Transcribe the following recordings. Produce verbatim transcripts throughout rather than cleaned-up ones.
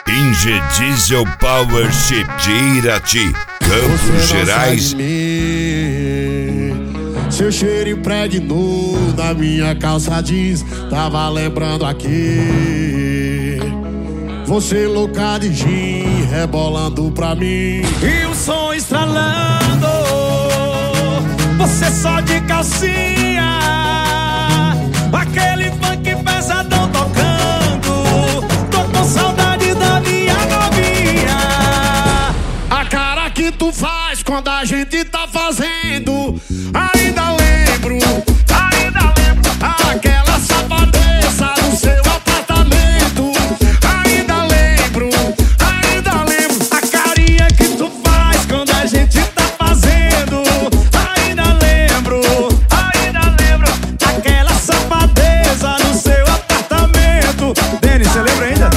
Inge Diesel Powership de Irati, Campos Gerais. Seu cheiro impregnou na minha calça jeans, tava lembrando aqui. Você louca de gin, rebolando pra mim. E o som estralando, você só de calcinha. Aquele funk pesadão tocando, tô com saudade da minha novinha. A cara que tu faz quando a gente tá fazendo, ainda lembro, ainda lembro. Aquela safadeza no seu apartamento, ainda lembro, ainda lembro. A carinha que tu faz quando a gente tá fazendo, ainda lembro, ainda lembro. Aquela safadeza no seu apartamento. Denis, você lembra ainda?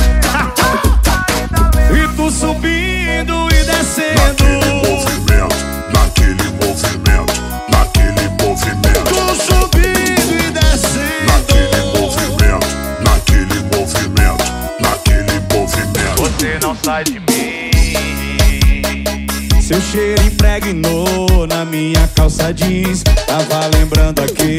E tu subindo e descendo, naquele movimento, naquele movimento, tu subindo e descendo, naquele movimento, naquele movimento, naquele movimento. você não sai de mim. Seu cheiro impregnou na minha calça jeans, tava lembrando aqui.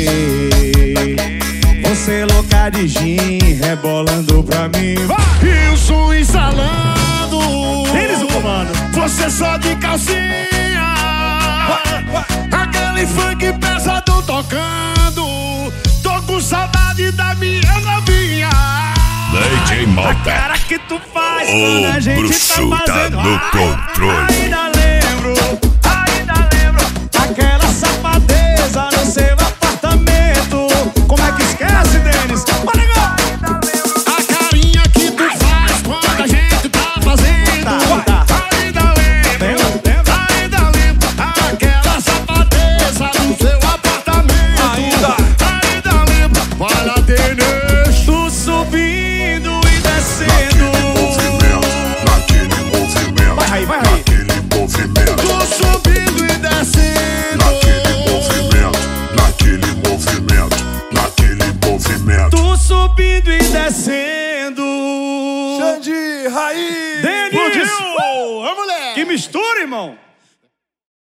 Você louca de gin, rebolando pra mim. e o som instalando. Eles o comando. Você só de calcinha, aquele funk pesadão tocando. Tô com saudade da minha novinha. D J A Malta, cara que tu faz o quando a gente bruxo tá tá fazendo. no Ai, controle. ainda lembro, ainda lembro. Aquela safadeza no seu apartamento. Como é que esquece, Denis? Olha, A carinha que tu faz quando a gente tá fazendo, Tá, tá. ainda lembro, Lembra, lembra? ainda lembro. Aquela safadeza no seu apartamento, Ainda. ainda lembro. Vai lá, Denis. tu subindo e descendo. Naquele movimento, Vai aí, vai aí. naquele movimento, Tô subindo e descendo, naquele movimento, naquele movimento, naquele movimento. Tu subindo e descendo. Xande, Raiz. Denis! Explodiu! Ô, moleque! Que mistura, irmão!